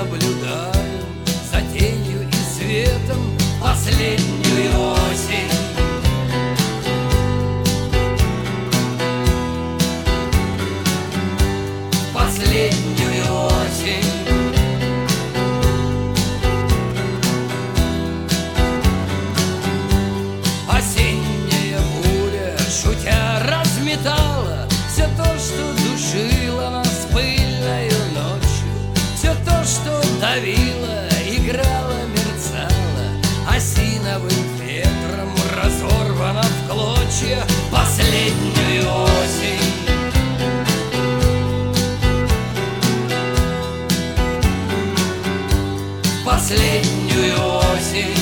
наблюдаем за тенью и светом последнюю осень. Последнюю осень. Осенняя буря, шутя, разметала все то, что душило нас пыльною ночью, все то, что давило, играло, мерцало, осиновым ветром разорвано в клочья последнюю осень. Последнюю осень.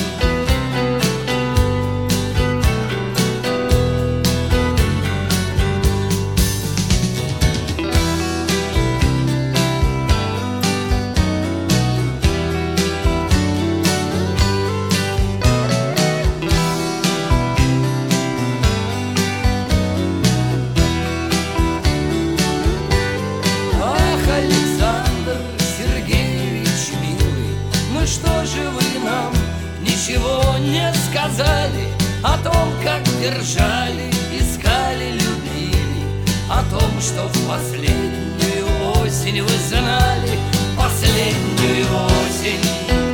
Ах, Александр Сергеевич, милый, ну что же вы нам ничего не сказали о том, как держали, искали, любили, о том, что в последнюю осень вы знали, последнюю осень.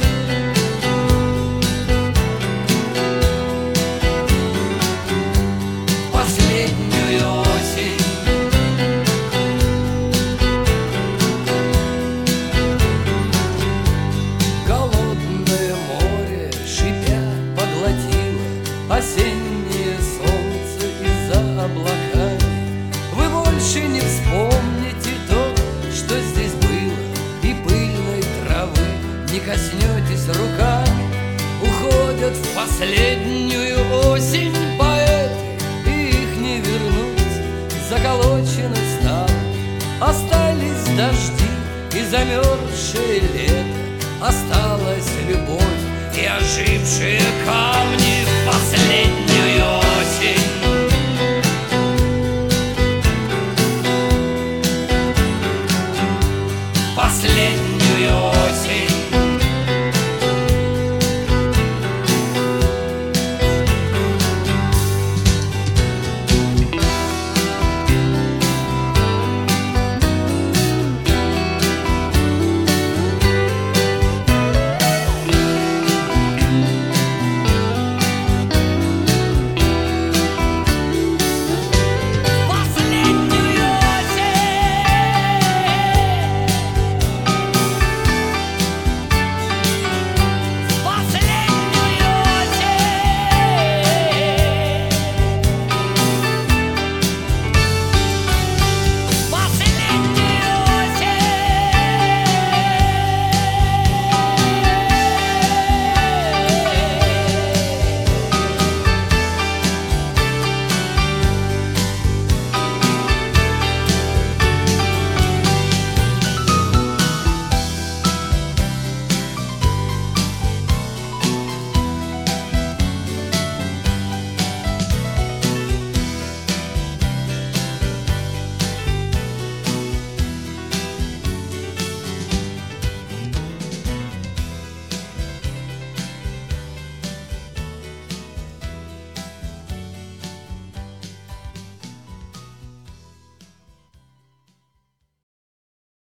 Последнюю осень. Голодное море, шипя, поглотило осеннее солнце из-за облаками. Вы больше не вспомните то, что здесь было, и пыльной травы не коснетесь руками. Уходят в последнюю осень поэты, и их не вернуть, заколочены стало. Остались дожди и замерзшее лето, осталась любовь и ожившие камни в последнюю осень. Последнюю